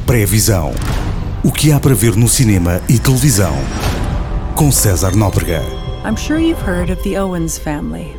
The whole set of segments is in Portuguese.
Pré-visão. O que há para ver no cinema e televisão. Com César Nóbrega. I'm sure you've heard of the Owens family.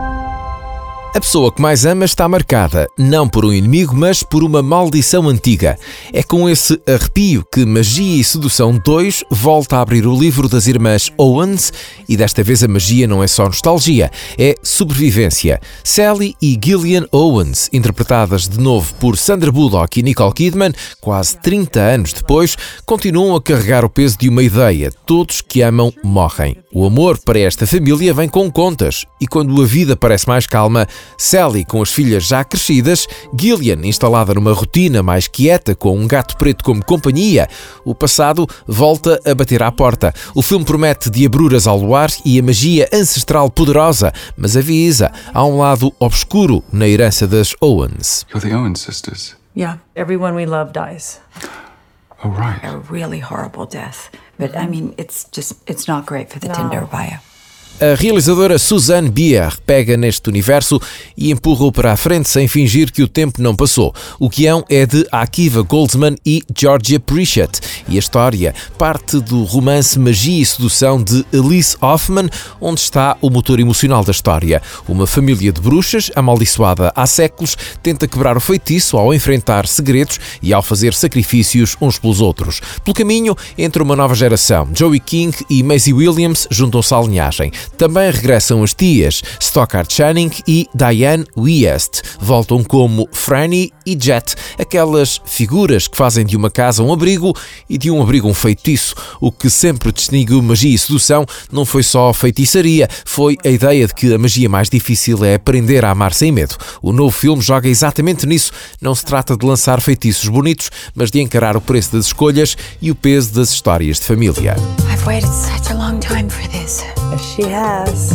A pessoa que mais ama está marcada, não por um inimigo, mas por uma maldição antiga. É com esse arrepio que Magia e Sedução 2 volta a abrir o livro das irmãs Owens, e desta vez a magia não é só nostalgia, é sobrevivência. Sally e Gillian Owens, interpretadas de novo por Sandra Bullock e Nicole Kidman, quase 30 anos depois, continuam a carregar o peso de uma ideia: todos que amam morrem. O amor para esta família vem com contas, e quando a vida parece mais calma, Sally com as filhas já crescidas, Gillian instalada numa rotina mais quieta com um gato preto como companhia, o passado volta a bater à porta. O filme promete diabruras ao luar e a magia ancestral poderosa, mas avisa, há um lado obscuro na herança das Owens. You're the Owens sisters. Yeah, everyone we love dies. Oh, right. A really horrible death. But I mean, it's not great for the Tinder bio. A realizadora Suzanne Bier pega neste universo e empurra-o para a frente sem fingir que o tempo não passou. O guião é de Akiva Goldsman e Georgia Pritchett e a história parte do romance Magia e Sedução de Elise Hoffman, onde está o motor emocional da história. Uma família de bruxas, amaldiçoada há séculos, tenta quebrar o feitiço ao enfrentar segredos e ao fazer sacrifícios uns pelos outros. Pelo caminho, entra uma nova geração. Joey King e Maisie Williams juntam-se à linhagem. Também regressam as tias Stockard Channing e Diane Wiest. Voltam como Franny e Jet, aquelas figuras que fazem de uma casa um abrigo e de um abrigo um feitiço. O que sempre distinguiu Magia e Sedução não foi só feitiçaria, foi a ideia de que a magia mais difícil é aprender a amar sem medo. O novo filme joga exatamente nisso. Não se trata de lançar feitiços bonitos, mas de encarar o preço das escolhas e o peso das histórias de família. I've waited such a long time for this. She has.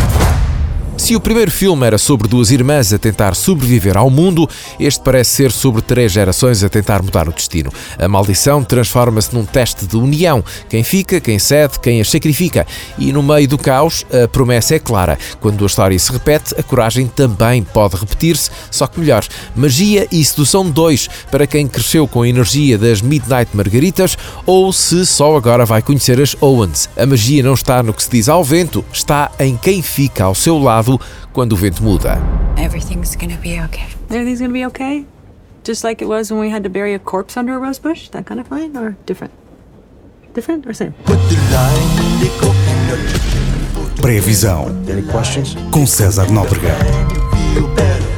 Se o primeiro filme era sobre duas irmãs a tentar sobreviver ao mundo, este parece ser sobre 3 gerações a tentar mudar o destino. A maldição transforma-se num teste de união. Quem fica, quem cede, quem as sacrifica. E no meio do caos, a promessa é clara. Quando a história se repete, a coragem também pode repetir-se, só que melhor. Magia e Sedução 2, para quem cresceu com a energia das Midnight Margaritas ou se só agora vai conhecer as Owens. A magia não está no que se diz ao vento, está em quem fica ao seu lado quando o vento muda. Everything's gonna be okay. Everything's gonna be okay? Just like it was when we had to bury a corpse under a rose bush? That kind of fine or different? Different or same? Pré-visão. Com César Nóbrega.